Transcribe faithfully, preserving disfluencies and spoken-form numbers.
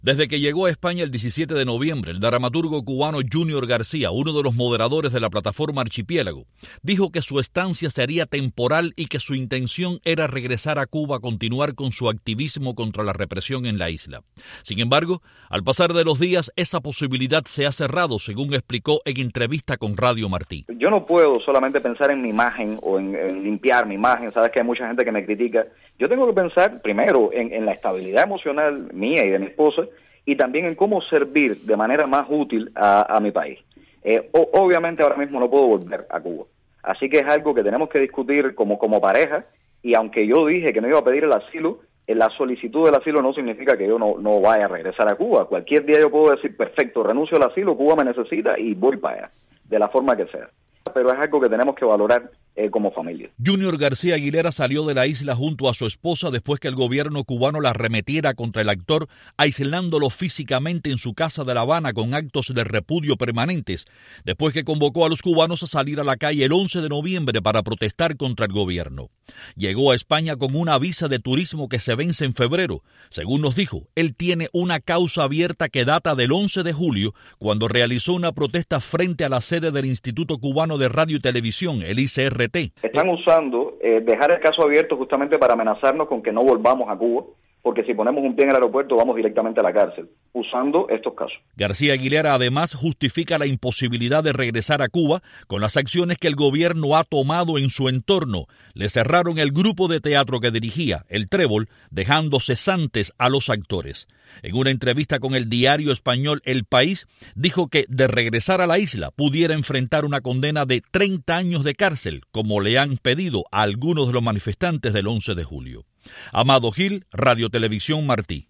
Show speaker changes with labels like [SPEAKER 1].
[SPEAKER 1] Desde que llegó a España el diecisiete de noviembre, el dramaturgo cubano Junior García, uno de los moderadores de la plataforma Archipiélago, dijo que su estancia sería temporal y que su intención era regresar a Cuba a continuar con su activismo contra la represión en la isla. Sin embargo, al pasar de los días, esa posibilidad se ha cerrado, según explicó en entrevista con Radio Martí.
[SPEAKER 2] Yo no puedo solamente pensar en mi imagen o en, en limpiar mi imagen. Sabes que hay mucha gente que me critica. Yo tengo que pensar primero en, en la estabilidad emocional mía y de mi esposa, y también en cómo servir de manera más útil a, a mi país. Eh, o, obviamente ahora mismo no puedo volver a Cuba, así que es algo que tenemos que discutir como, como pareja, y aunque yo dije que no iba a pedir el asilo, eh, la solicitud del asilo no significa que yo no, no vaya a regresar a Cuba. Cualquier día yo puedo decir, perfecto, renuncio al asilo, Cuba me necesita y voy para allá, de la forma que sea. Pero es algo que tenemos que valorar eh, como familia.
[SPEAKER 1] Junior García Aguilera salió de la isla junto a su esposa después que el gobierno cubano la arremetiera contra el actor, aislándolo físicamente en su casa de La Habana con actos de repudio permanentes, después que convocó a los cubanos a salir a la calle el once de noviembre para protestar contra el gobierno. Llegó a España con una visa de turismo que se vence en febrero. Según nos dijo, él tiene una causa abierta que data del once de julio, cuando realizó una protesta frente a la sede del Instituto Cubano de Radio y Televisión, el I C R T.
[SPEAKER 2] Están usando eh, dejar el caso abierto justamente para amenazarnos con que no volvamos a Cuba, porque si ponemos un pie en el aeropuerto vamos directamente a la cárcel, usando estos casos.
[SPEAKER 1] García Aguilera además justifica la imposibilidad de regresar a Cuba con las acciones que el gobierno ha tomado en su entorno. Le cerraron el grupo de teatro que dirigía, el Trébol, dejando cesantes a los actores. En una entrevista con el diario español El País, dijo que de regresar a la isla pudiera enfrentar una condena de treinta años de cárcel, como le han pedido a algunos de los manifestantes del once de julio. Amado Gil, Radio Televisión Martí.